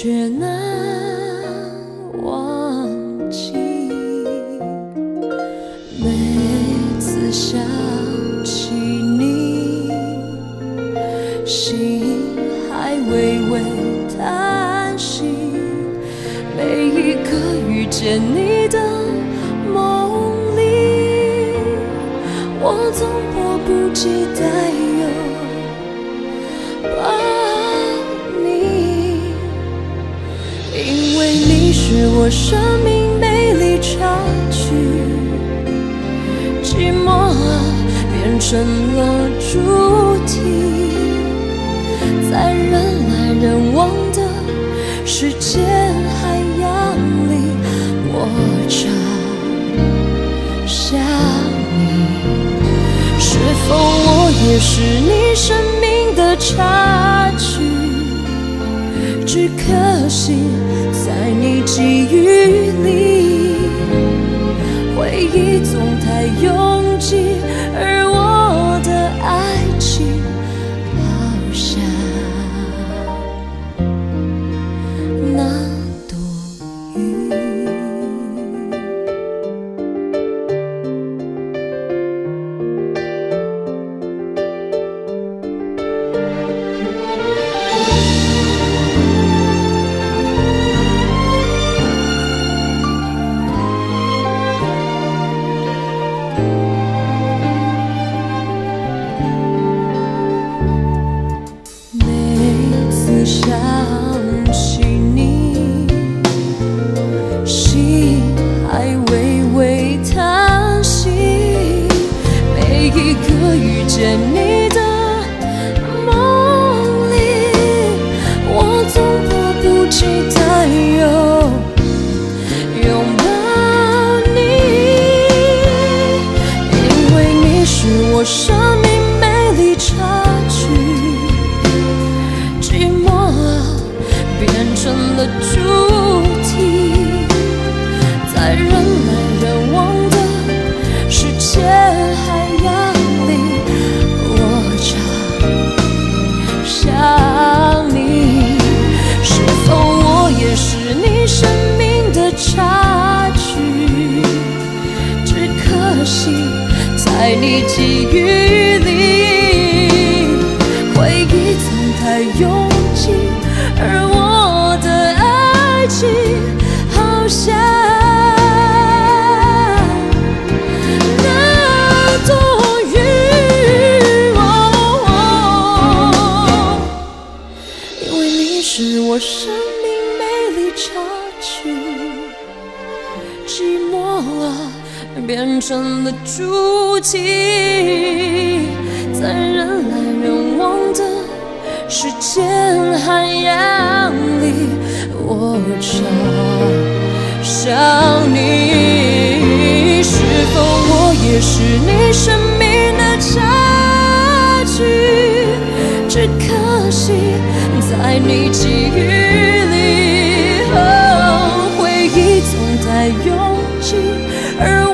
却难忘记。每次想起你，心还微微叹息。每一个遇见你的梦里，我总迫不及待拥抱你，因为你是我生命美丽插曲，寂寞变成了主题，在人来人往的世间海洋里，我找向你。是否我也是你生命的插曲？只可惜在你际遇里，回忆总太拥挤，而我的爱情好像那朵云。想起你，心还微微叹息。每一个遇见你的梦里，我总迫不及待拥抱你，因为你是我生命美丽插曲，变成了主题，在人来人往的世界海洋里，我找向你。是否我也是你生命的插曲？只可惜在你际遇里，回忆总太拥挤，而我的爱情好像那朵云，因为你是我生命美丽插曲，寂寞变成了主题，在人来人往的世间海洋里，我找向你。是否我也是你生命的插曲？只可惜在你际遇里，回忆总太拥挤，而